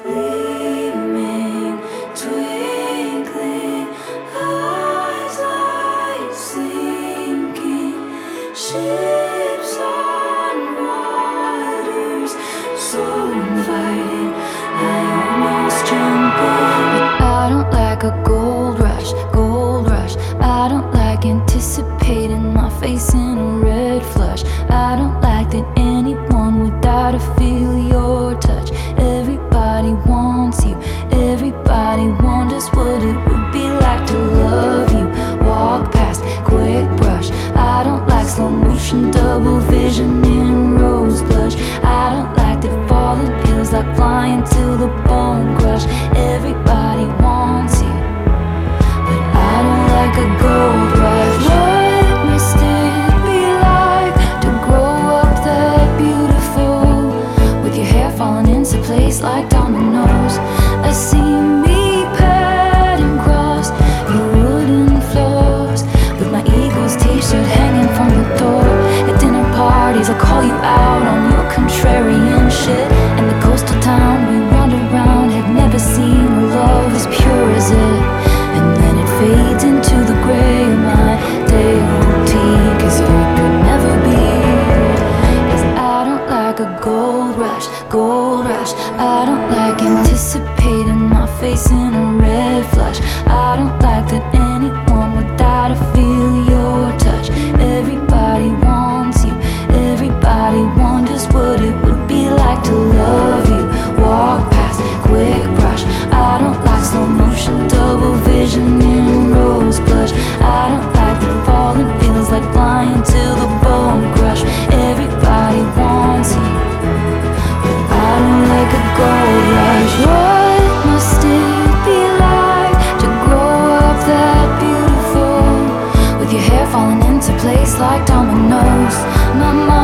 gleaming, twinkling eyes, light sinking, ships on waters so inviting. I almost jump in. But I don't like a gold rush, gold rush. I don't like anticipating my face in a red flush. I don't like that anyone would die to feel your touch. Everybody wants you, everybody wonders what it would be like to love you. Walk past, quick brush. I don't like slow motion, double vision in rose blush. I don't like that falling feels like flying till the bone crush. Everybody wants you, but I don't like a gold rush. What must it be like to grow up that beautiful, with your hair falling into place like dominoes? I see me padding across your wooden floors, with my Eagles t-shirt hanging from the door. At dinner parties I call you out on your contrarian shit, and the coastal town we wandered around had never seen a love as pure as it. And then it fades into the gray of my day-old tea, 'cause it could never be. 'Cause I don't like a gold rush, gold rush. I don't like anticipating my face in a red flush. I don't like that anyone would die to feel your touch. Everybody wants you, everybody wonders what it would be like to love you. Walk past, quick brush. I don't like slow motion, double vision in rose blush. I don't like that falling feels like flying till the bone crush. Everybody wants you, but I don't like a gold rush. What must it be like to grow up that beautiful, with your hair falling into place like dominoes? My